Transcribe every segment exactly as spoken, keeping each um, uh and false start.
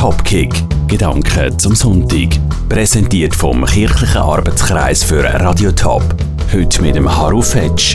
Topkick. Gedanken zum Sonntag. Präsentiert vom Kirchlichen Arbeitskreis für Radio Top. Heute mit dem Harro Fetsch.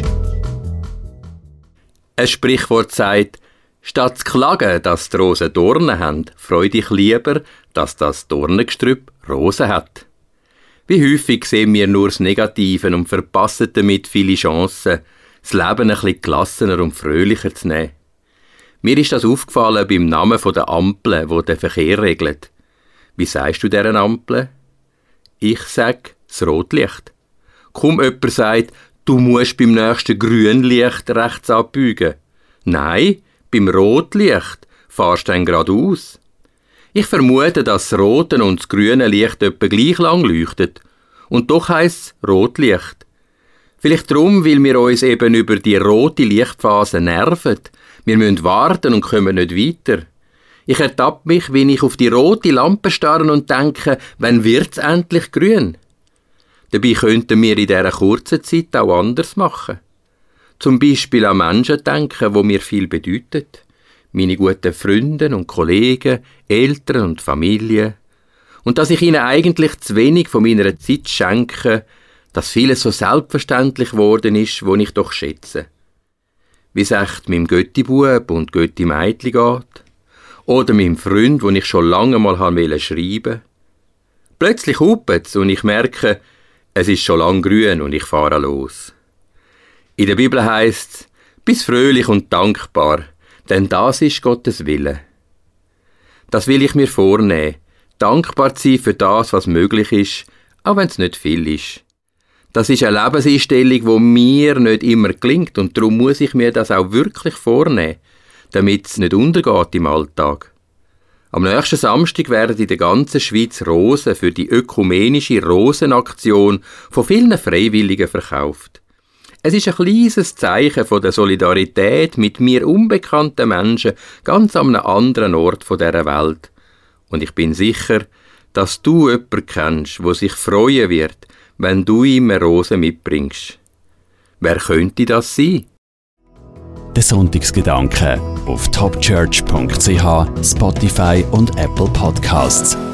Ein Sprichwort sagt, statt zu klagen, dass die Rosen Dornen haben, freu dich lieber, dass das Dornengestrüpp Rosen hat. Wie häufig sehen wir nur das Negative und verpassen damit viele Chancen, das Leben ein bisschen gelassener und fröhlicher zu nehmen. Mir ist das aufgefallen beim Namen der Ampel, die den Verkehr regelt. Wie sagst du dieser Ampel? Ich sage das Rotlicht. Kaum jemand sagt, du musst beim nächsten Grünlicht rechts abbiegen. Nein, beim Rotlicht fahrst du dann geradeaus. Ich vermute, dass das rote und das grüne Licht etwa gleich lang leuchtet. Und doch heisst es Rotlicht. Vielleicht darum, weil wir uns eben über die rote Lichtphase nerven. Wir müssen warten und kommen nicht weiter. Ich ertappe mich, wenn ich auf die rote Lampe starre und denke, wann wird's endlich grün? Dabei könnten wir in dieser kurzen Zeit auch anders machen. Zum Beispiel an Menschen denken, die mir viel bedeuten. Meine guten Freunde und Kollegen, Eltern und Familie. Und dass ich ihnen eigentlich zu wenig von meiner Zeit schenke, dass vieles so selbstverständlich geworden ist, wo ich doch schätze. Wie es echt meinem Götti-Bub und Götti-Mädchen geht. Oder meinem Freund, den ich schon lange mal schreiben wollte. Plötzlich hupet es und ich merke, es ist schon lang grün und ich fahre los. In der Bibel heisst es, bist fröhlich und dankbar, denn das ist Gottes Wille. Das will ich mir vornehmen, dankbar zu sein für das, was möglich ist, auch wenn es nicht viel ist. Das ist eine Lebenseinstellung, die mir nicht immer gelingt und darum muss ich mir das auch wirklich vornehmen, damit es nicht untergeht im Alltag. Am nächsten Samstag werden in der ganzen Schweiz Rosen für die ökumenische Rosenaktion von vielen Freiwilligen verkauft. Es ist ein kleines Zeichen von der Solidarität mit mir unbekannten Menschen ganz an einem anderen Ort dieser Welt. Und ich bin sicher, dass du jemanden kennst, der sich freuen wird, wenn du ihm eine Rose mitbringst. Wer könnte das sein? Der Sonntagsgedanke auf topchurch punkt c h, Spotify und Apple Podcasts.